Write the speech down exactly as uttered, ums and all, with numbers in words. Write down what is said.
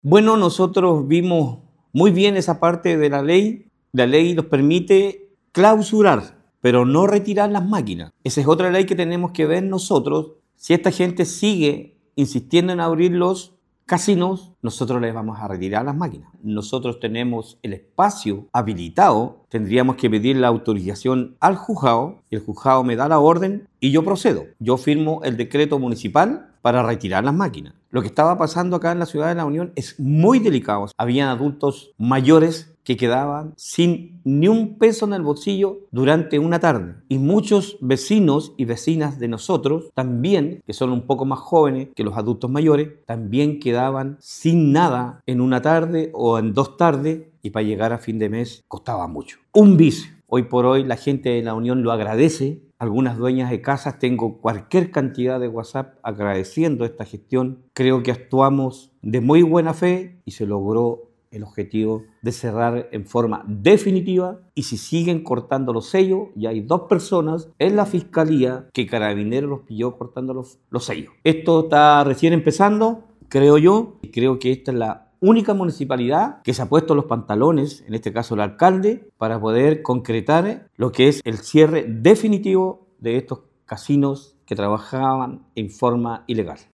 Bueno, nosotros vimos muy bien esa parte de la ley. La ley nos permite clausurar, pero no retirar las máquinas. Esa es otra ley que tenemos que ver nosotros. Si esta gente sigue insistiendo en abrir los casinos, nosotros les vamos a retirar las máquinas. Nosotros tenemos el espacio habilitado, tendríamos que pedir la autorización al juzgado, el juzgado me da la orden y yo procedo. Yo firmo el decreto municipal para retirar las máquinas. Lo que estaba pasando acá en la ciudad de La Unión es muy delicado. Habían adultos mayores que quedaban sin ni un peso en el bolsillo durante una tarde. Y muchos vecinos y vecinas de nosotros también, que son un poco más jóvenes que los adultos mayores, también quedaban sin nada en una tarde o en dos tardes, y para llegar a fin de mes costaba mucho. Un vicio. Hoy por hoy la gente de La Unión lo agradece. Algunas dueñas de casas, tengo cualquier cantidad de WhatsApp agradeciendo esta gestión. Creo que actuamos de muy buena fe y se logró el objetivo de cerrar en forma definitiva. Y si siguen cortando los sellos, ya hay dos personas en la fiscalía que Carabineros los pilló cortando los, los sellos. Esto está recién empezando, creo yo, y creo que esta es la única municipalidad que se ha puesto los pantalones, en este caso el alcalde, para poder concretar lo que es el cierre definitivo de estos casinos que trabajaban en forma ilegal.